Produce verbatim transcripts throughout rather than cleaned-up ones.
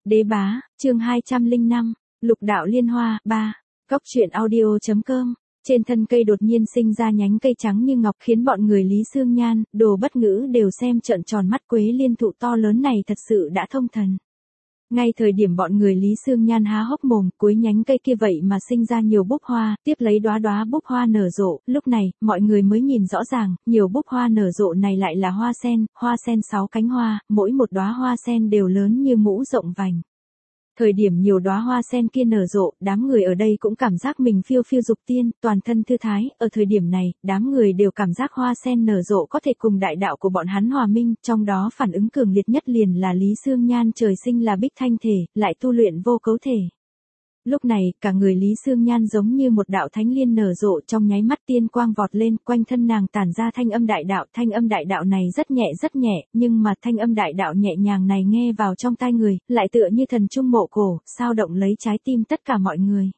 Đế bá, chương hai trăm lẻ năm, Lục đạo liên hoa, ba. Cóc truyện audio.com. Trên thân cây đột nhiên sinh ra nhánh cây trắng như ngọc khiến bọn người Lý Xương Nhan, Đồ Bất Ngữ đều xem trợn tròn mắt. Quế liên thụ to lớn này thật sự đã thông thần. Ngay thời điểm bọn người Lý Xương Nhan há hốc mồm, cuối nhánh cây kia vậy mà sinh ra nhiều búp hoa, tiếp lấy đóa đóa búp hoa nở rộ, lúc này, mọi người mới nhìn rõ ràng, nhiều búp hoa nở rộ này lại là hoa sen, hoa sen sáu cánh hoa, mỗi một đóa hoa sen đều lớn như mũ rộng vành. Thời điểm nhiều đóa hoa sen kia nở rộ, đám người ở đây cũng cảm giác mình phiêu phiêu dục tiên, toàn thân thư thái, ở thời điểm này, đám người đều cảm giác hoa sen nở rộ có thể cùng đại đạo của bọn hắn hòa minh, trong đó phản ứng cường liệt nhất liền là Lý Xương Nhan trời sinh là bích thanh thể, lại tu luyện vô cấu thể. Lúc này, cả người Lý Xương Nhan giống như một đạo thánh liên nở rộ, trong nháy mắt tiên quang vọt lên, quanh thân nàng tản ra thanh âm đại đạo, thanh âm đại đạo này rất nhẹ rất nhẹ, nhưng mà thanh âm đại đạo nhẹ nhàng này nghe vào trong tai người, lại tựa như thần trung mộ cổ, sao động lấy trái tim tất cả mọi người.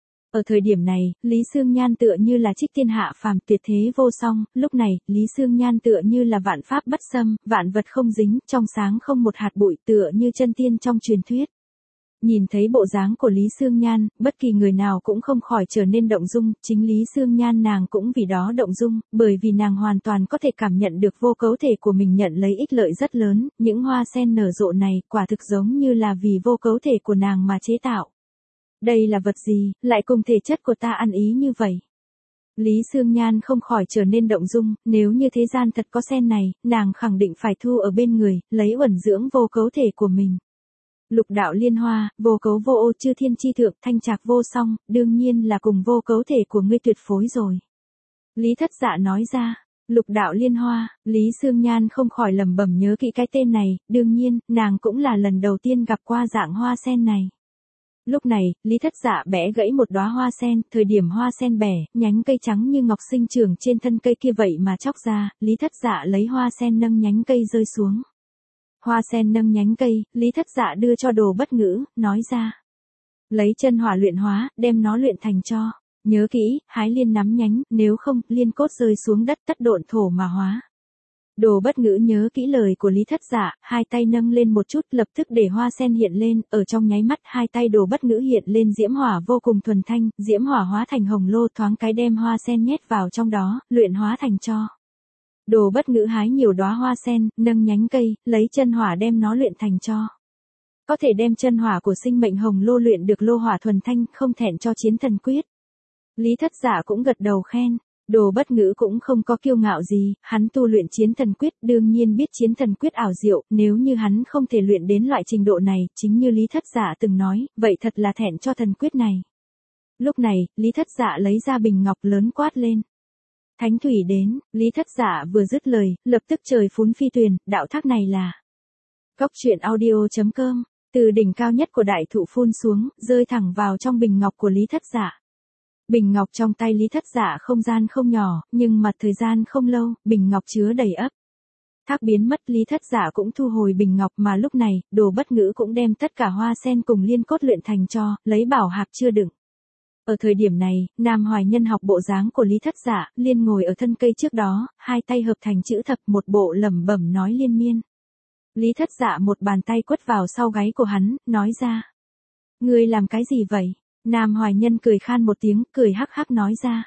Ở thời điểm này, Lý Xương Nhan tựa như là trích thiên hạ phàm, tuyệt thế vô song, lúc này, Lý Xương Nhan tựa như là vạn pháp bất xâm, vạn vật không dính, trong sáng không một hạt bụi, tựa như chân tiên trong truyền thuyết. Nhìn thấy bộ dáng của Lý Xương Nhan, bất kỳ người nào cũng không khỏi trở nên động dung, chính Lý Xương Nhan nàng cũng vì đó động dung, bởi vì nàng hoàn toàn có thể cảm nhận được vô cấu thể của mình nhận lấy ích lợi rất lớn, những hoa sen nở rộ này quả thực giống như là vì vô cấu thể của nàng mà chế tạo. Đây là vật gì, lại cùng thể chất của ta ăn ý như vậy? Lý Xương Nhan không khỏi trở nên động dung, nếu như thế gian thật có sen này, nàng khẳng định phải thu ở bên người, lấy uẩn dưỡng vô cấu thể của mình. Lục đạo liên hoa, vô cấu vô ô chư thiên chi thượng, thanh trạc vô song, đương nhiên là cùng vô cấu thể của ngươi tuyệt phối rồi. Lý Thất Dạ nói ra, lục đạo liên hoa, Lý Xương Nhan không khỏi lẩm bẩm nhớ kỹ cái tên này, đương nhiên, nàng cũng là lần đầu tiên gặp qua dạng hoa sen này. Lúc này, Lý Thất Dạ bẻ gãy một đóa hoa sen, thời điểm hoa sen bẻ, nhánh cây trắng như ngọc sinh trưởng trên thân cây kia vậy mà chóc ra, Lý Thất Dạ lấy hoa sen nâng nhánh cây rơi xuống. Hoa sen nâng nhánh cây, Lý Thất Dạ đưa cho Đồ Bất Ngữ, nói ra. Lấy chân hỏa luyện hóa, đem nó luyện thành cho. Nhớ kỹ, hái liên nắm nhánh, nếu không, liên cốt rơi xuống đất tất độn thổ mà hóa. Đồ Bất Ngữ nhớ kỹ lời của Lý Thất Dạ, hai tay nâng lên một chút, lập tức để hoa sen hiện lên, ở trong nháy mắt hai tay Đồ Bất Ngữ hiện lên diễm hỏa vô cùng thuần thanh, diễm hỏa hóa thành hồng lô thoáng cái đem hoa sen nhét vào trong đó, luyện hóa thành cho. Đồ Bất Ngữ hái nhiều đóa hoa sen, nâng nhánh cây, lấy chân hỏa đem nó luyện thành cho. Có thể đem chân hỏa của sinh mệnh hồng lô luyện được lô hỏa thuần thanh, không thẹn cho chiến thần quyết. Lý Thất Dạ cũng gật đầu khen, Đồ Bất Ngữ cũng không có kiêu ngạo gì, hắn tu luyện chiến thần quyết, đương nhiên biết chiến thần quyết ảo diệu, nếu như hắn không thể luyện đến loại trình độ này, chính như Lý Thất Dạ từng nói, vậy thật là thẹn cho thần quyết này. Lúc này, Lý Thất Dạ lấy ra bình ngọc lớn quát lên. Thánh thủy đến, Lý Thất Dạ vừa dứt lời, lập tức trời phún phi tuyền, đạo thác này là. Cóc truyện audio.com, từ đỉnh cao nhất của đại thụ phun xuống, rơi thẳng vào trong bình ngọc của Lý Thất Dạ. Bình ngọc trong tay Lý Thất Dạ không gian không nhỏ, nhưng mà thời gian không lâu, bình ngọc chứa đầy ấp. Thác biến mất, Lý Thất Dạ cũng thu hồi bình ngọc mà lúc này, Đồ Bất Ngữ cũng đem tất cả hoa sen cùng liên cốt luyện thành cho, lấy bảo hạp chưa đựng. Ở thời điểm này, Nam Hoài Nhân học bộ dáng của Lý Thất Dạ, liên ngồi ở thân cây trước đó, hai tay hợp thành chữ thập, một bộ lẩm bẩm nói liên miên. Lý Thất Dạ một bàn tay quất vào sau gáy của hắn, nói ra. Ngươi làm cái gì vậy? Nam Hoài Nhân cười khan một tiếng, cười hắc hắc nói ra.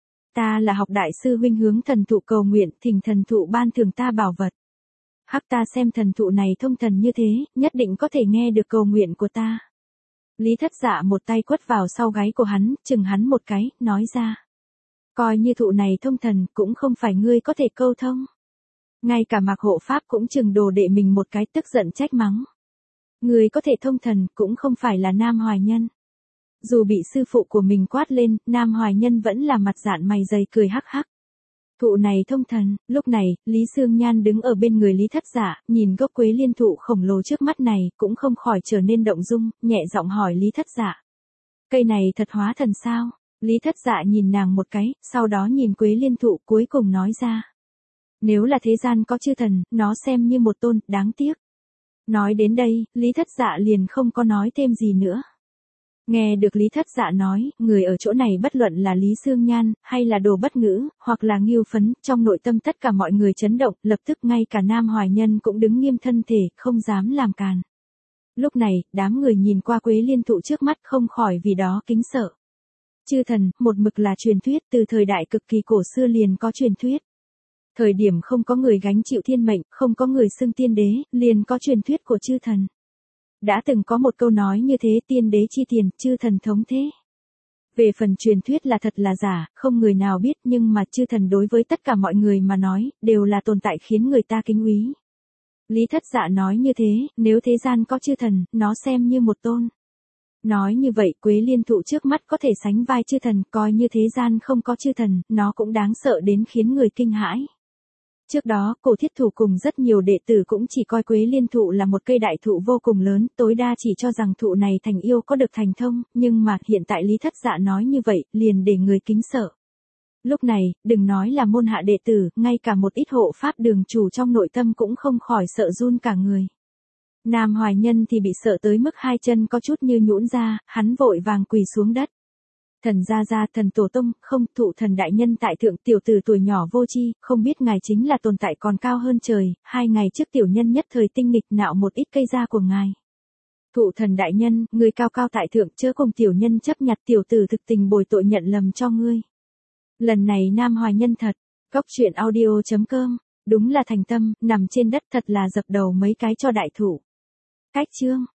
Ta là học đại sư huynh hướng thần thụ cầu nguyện, thỉnh thần thụ ban thưởng ta bảo vật. Hắc ta xem thần thụ này thông thần như thế, nhất định có thể nghe được cầu nguyện của ta. Lý Thất Dạ một tay quất vào sau gáy của hắn, chừng hắn một cái, nói ra. Coi như thụ này thông thần, cũng không phải ngươi có thể câu thông. Ngay cả Mạc Hộ Pháp cũng chừng đồ đệ mình một cái, tức giận trách mắng. Ngươi có thể thông thần, cũng không phải là Nam Hoài Nhân. Dù bị sư phụ của mình quát lên, Nam Hoài Nhân vẫn là mặt dạn mày dày cười hắc hắc. Thụ này thông thần, lúc này, Lý Xương Nhan đứng ở bên người Lý Thất Dạ, nhìn gốc quế liên thụ khổng lồ trước mắt này, cũng không khỏi trở nên động dung, nhẹ giọng hỏi Lý Thất Dạ. Cây này thật hóa thần sao? Lý Thất Dạ nhìn nàng một cái, sau đó nhìn quế liên thụ cuối cùng nói ra. Nếu là thế gian có chư thần, nó xem như một tôn, đáng tiếc. Nói đến đây, Lý Thất Dạ liền không có nói thêm gì nữa. Nghe được Lý Thất Dạ nói, người ở chỗ này bất luận là Lý Xương Nhan, hay là Đồ Bất Ngữ, hoặc là Ngưu Phấn, trong nội tâm tất cả mọi người chấn động, lập tức ngay cả Nam Hoài Nhân cũng đứng nghiêm thân thể, không dám làm càn. Lúc này, đám người nhìn qua Quế Liên thụ trước mắt không khỏi vì đó kính sợ. Chư thần, một mực là truyền thuyết, từ thời đại cực kỳ cổ xưa liền có truyền thuyết. Thời điểm không có người gánh chịu thiên mệnh, không có người xưng tiên đế, liền có truyền thuyết của chư thần. Đã từng có một câu nói như thế, tiên đế chi tiền, chư thần thống thế. Về phần truyền thuyết là thật là giả, không người nào biết, nhưng mà chư thần đối với tất cả mọi người mà nói, đều là tồn tại khiến người ta kính úy. Lý Thất Dạ nói như thế, nếu thế gian có chư thần, nó xem như một tôn. Nói như vậy, Quế Liên thụ trước mắt có thể sánh vai chư thần, coi như thế gian không có chư thần, nó cũng đáng sợ đến khiến người kinh hãi. Trước đó, Cổ Thiết Thủ cùng rất nhiều đệ tử cũng chỉ coi Quế Liên thụ là một cây đại thụ vô cùng lớn, tối đa chỉ cho rằng thụ này thành yêu có được thành thông, nhưng mà hiện tại Lý Thất Dạ nói như vậy, liền để người kính sợ. Lúc này, đừng nói là môn hạ đệ tử, ngay cả một ít hộ pháp đường chủ trong nội tâm cũng không khỏi sợ run cả người. Nam Hoài Nhân thì bị sợ tới mức hai chân có chút như nhũn ra, hắn vội vàng quỳ xuống đất. Thần gia gia, thần tổ tông, không, thụ thần đại nhân tại thượng, tiểu tử tuổi nhỏ vô tri, không biết ngài chính là tồn tại còn cao hơn trời, hai ngày trước tiểu nhân nhất thời tinh nghịch nạo một ít cây da của ngài. Thụ thần đại nhân, người cao cao tại thượng, chớ cùng tiểu nhân chấp nhặt, tiểu tử thực tình bồi tội nhận lầm cho ngươi. Lần này Nam Hoài Nhân thật, Cốc truyện audio chấm com, đúng là thành tâm, nằm trên đất thật là dập đầu mấy cái cho đại thụ. Cách chương